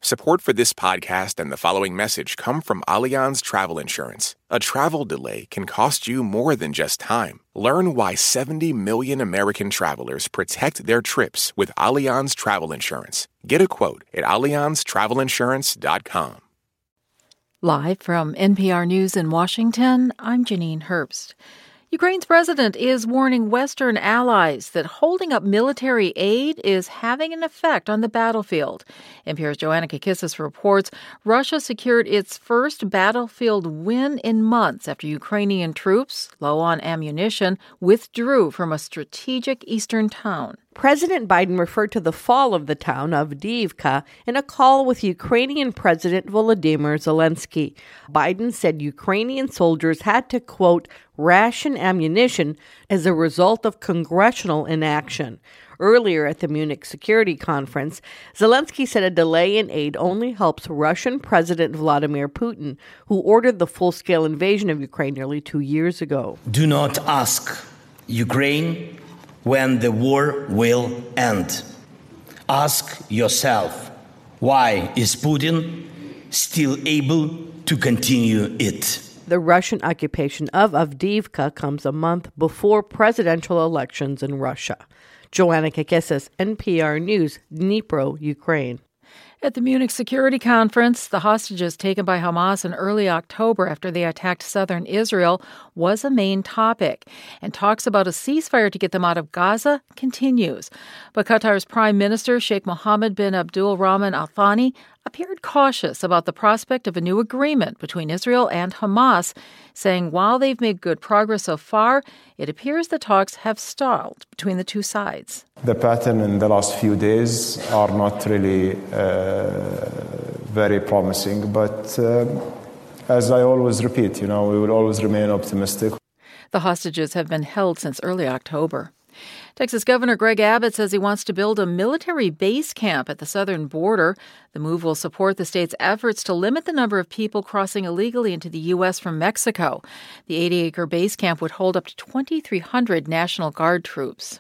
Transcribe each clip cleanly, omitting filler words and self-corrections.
Support for this podcast and the following message come from Allianz Travel Insurance. A travel delay can cost you more than just time. Learn why 70 million American travelers protect their trips with Allianz Travel Insurance. Get a quote at allianztravelinsurance.com. Live from NPR News in Washington, I'm Janine Herbst. Ukraine's president is warning Western allies that holding up military aid is having an effect on the battlefield. NPR's Joanna Kakissis reports Russia secured its first battlefield win in months after Ukrainian troops, low on ammunition, withdrew from a strategic eastern town. President Biden referred to the fall of the town of Avdiivka in a call with Ukrainian President Volodymyr Zelensky. Biden said Ukrainian soldiers had to, quote, ration ammunition as a result of congressional inaction. Earlier at the Munich Security Conference, Zelensky said a delay in aid only helps Russian President Vladimir Putin, who ordered the full-scale invasion of Ukraine nearly 2 years ago. Do not ask Ukraine when the war will end. Ask yourself, why is Putin still able to continue it? The Russian occupation of Avdiivka comes a month before presidential elections in Russia. Joanna Kakissis, NPR News, Dnipro, Ukraine. At the Munich Security Conference, the hostages taken by Hamas in early October after they attacked southern Israel was a main topic, and talks about a ceasefire to get them out of Gaza continues. But Qatar's Prime Minister Sheikh Mohammed bin Abdul Rahman Al Thani appeared cautious about the prospect of a new agreement between Israel and Hamas, saying while they've made good progress so far, it appears the talks have stalled between the two sides. The pattern in the last few days are not really very promising, but as I always repeat, we will always remain optimistic. The hostages have been held since early October. Texas Governor Greg Abbott says he wants to build a military base camp at the southern border. The move will support the state's efforts to limit the number of people crossing illegally into the U.S. from Mexico. The 80-acre base camp would hold up to 2,300 National Guard troops.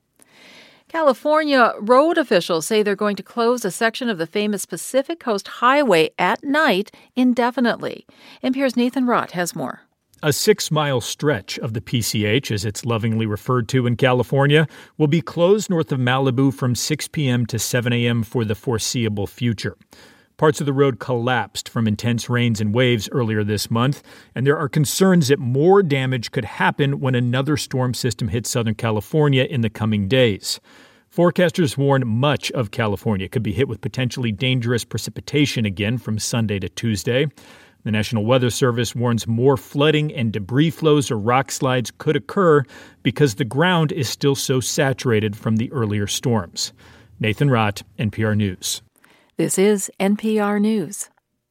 California road officials say they're going to close a section of the famous Pacific Coast Highway at night indefinitely. NPR's Nathan Rott has more. A 6-mile stretch of the PCH, as it's lovingly referred to in California, will be closed north of Malibu from 6 p.m. to 7 a.m. for the foreseeable future. Parts of the road collapsed from intense rains and waves earlier this month, and there are concerns that more damage could happen when another storm system hits Southern California in the coming days. Forecasters warn much of California could be hit with potentially dangerous precipitation again from Sunday to Tuesday. The National Weather Service warns more flooding and debris flows or rock slides could occur because the ground is still so saturated from the earlier storms. Nathan Rott, NPR News. This is NPR News.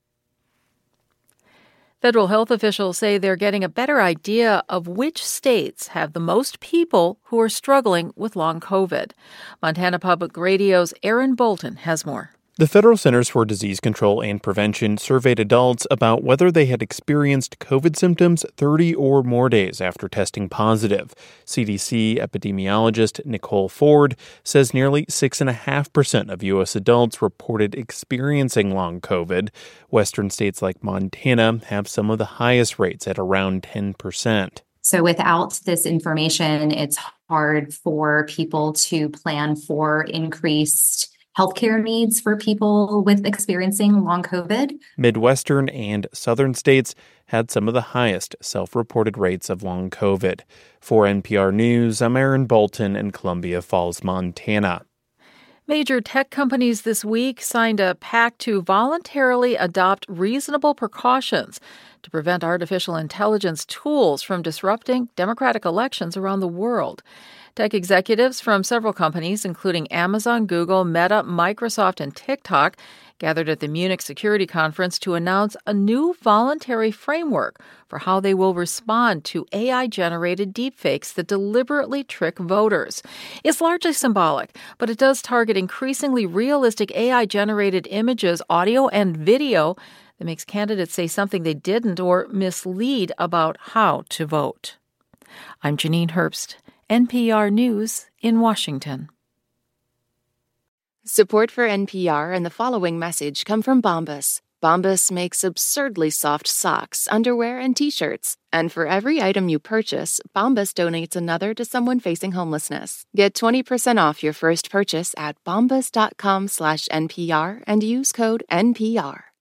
Federal health officials say they're getting a better idea of which states have the most people who are struggling with long COVID. Montana Public Radio's Aaron Bolton has more. The Federal Centers for Disease Control and Prevention surveyed adults about whether they had experienced COVID symptoms 30 or more days after testing positive. CDC epidemiologist Nicole Ford says nearly 6.5% of U.S. adults reported experiencing long COVID. Western states like Montana have some of the highest rates at around 10%. So without this information, it's hard for people to plan for increased healthcare needs for people with experiencing long COVID. Midwestern and southern states had some of the highest self-reported rates of long COVID. For NPR News, I'm Aaron Bolton in Columbia Falls, Montana. Major tech companies this week signed a pact to voluntarily adopt reasonable precautions to prevent artificial intelligence tools from disrupting democratic elections around the world. Tech executives from several companies, including Amazon, Google, Meta, Microsoft, and TikTok, gathered at the Munich Security Conference to announce a new voluntary framework for how they will respond to AI-generated deepfakes that deliberately trick voters. It's largely symbolic, but it does target increasingly realistic AI-generated images, audio, and video that makes candidates say something they didn't or mislead about how to vote. I'm Janine Herbst, NPR News in Washington. Support for NPR and the following message come from Bombas. Bombas makes absurdly soft socks, underwear, and T-shirts. And for every item you purchase, Bombas donates another to someone facing homelessness. Get 20% off your first purchase at bombas.com/NPR and use code NPR.